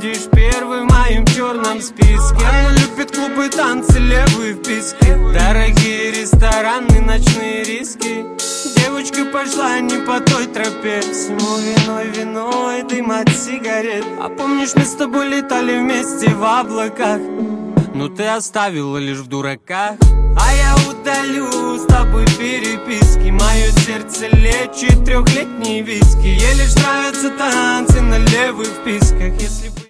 будешь первым в моем черном списке. Она любит клубы, танцы, левые вписки, дорогие рестораны, ночные риски. Девочка пошла не по той тропе, всему виной дым от сигарет. А помнишь, мы с тобой летали вместе в облаках, но ты оставила лишь в дураках. А я удалю с тобой переписки, мое сердце лечит трехлетние виски. Ей лишь нравятся танцы на левых вписках. Если бы